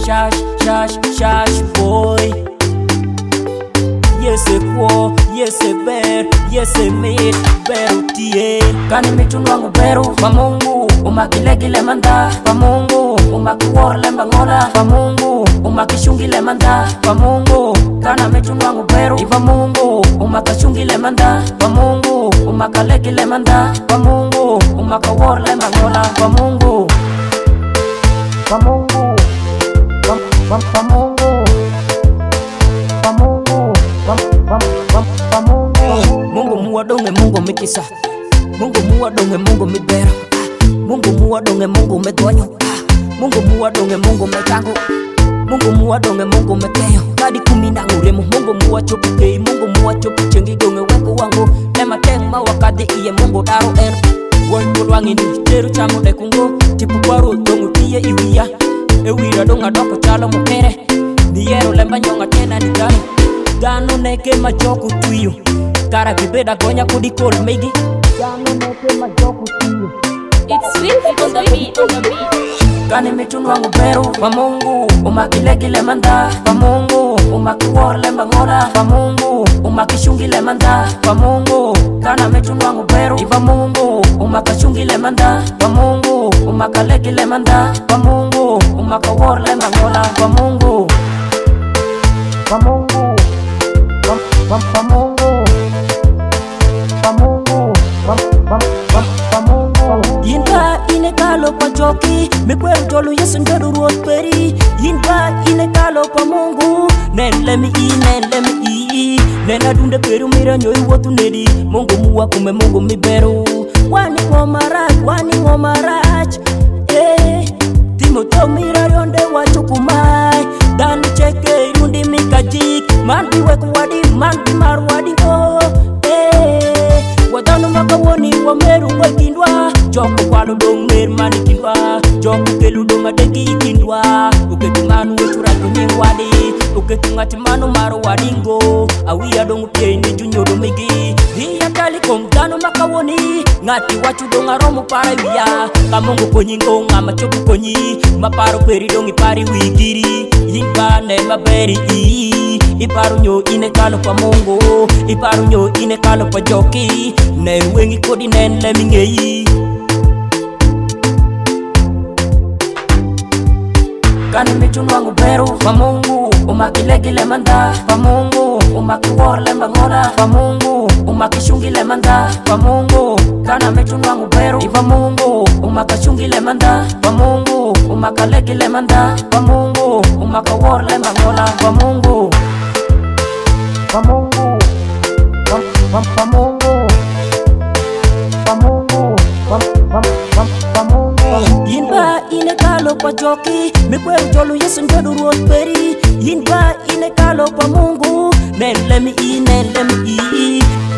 shash boy. Yes a quo, yes a bear, yes a mate, beru tie. Kani michunu wangu beru, kwa Mungu umakile manda, kwa Mungu umakiwore mbangola, kwa Mungu umakishungile manda, kwa Mungu kana michunu wangu beru, kwa Mungu umakashungile manda, kwa Mungu umakalekile manda, kwa Mungu umakawore mbangola, kwa Mungu, kwa Mungu, kwa Mungu. Mungu muadonge Mungu mikisa, Mungu muadonge Mungu mibero, Mungu muadonge Mungu medonyo, Mungu muadonge Mungu metango, Mungu muadonge Mungu mekeyo. Kadi kumina nguremu Mungu muachopu kei, Mungu muachopu chengi gonge weko wangu. Nema kema wakadi iye Mungu daro en. Wanyu wangi ni teru chamo de kungo, tipu kwaro dongu tiye iwiya. Ewira donga doko chalo mukere, niyero lemba nyonga tena ni gano. Gano neke machoku tuyo, kara kibeda gonya kudikol megi. Gano neke machoku tuyo. It's sweet on the beat. Kani michunu wangu beru, kwa Mungu umakile manda, kwa Mungu umakiwore mbangola, kwa Mungu umakishungile manda, kwa Mungu kana michunu wangu beru, kwa Mungu umakashungile manda, kwa Mungu umakalekile manda, kwa Mungu umakawore mbangola, kwa Mungu, kwa Mungu, kwa Mungu, kwa Mungu, kwa Mungu. Yinba inekalo kwa joki, mikwero jolu yesu njodu ruot peri. Yinba inekalo kwa Mungu, nenlemi i, nena dunde peru mira nyoi wotu nedi. Mungu muwa kume Mungu miberu, wani ngomarach, Timoto mira yonde wachukumai. Dani cheke irundi mikajik, mandi weku wadi, mandi maru wadi go. Wadano makawoni wa meru kwa kindwa, joko kwalo dong mer mani kindwa, joko kelu dong adegi ikindwa. Uketumanu weturatu nyingwadi, uketungatimanu maru wadingo. Awia dong pie ni junyodo migi, hiya kali komdano makawoni. Ngati wachu dong aromo para wia, kamongo konyingo ngama choku konyi. Maparo peri dong ipari wigiri, yingba nema beri Iparu nyo inekalo kwa Mungu, iparu nyo inekalo kwa joki. Nen wengi kodi nen lemingei. Kani michunu wangu beru, kwa Mungu umakile manda, kwa Mungu umakiwore mbangola, kwa Mungu umakishungile manda, kwa Mungu kana michunu wangu beru, kwa Mungu umakashungile manda, kwa Mungu umakalekile manda, kwa Mungu umakawore mbangola, kwa Mungu, kwa Mungu, kwa Mungu, kwa Mungu, kwa Mungu. Yinba inekalo kwa joki, mikwero jolu yesu njodu ruot peri. Yinba inekalo kwa Mungu, nenlemi i,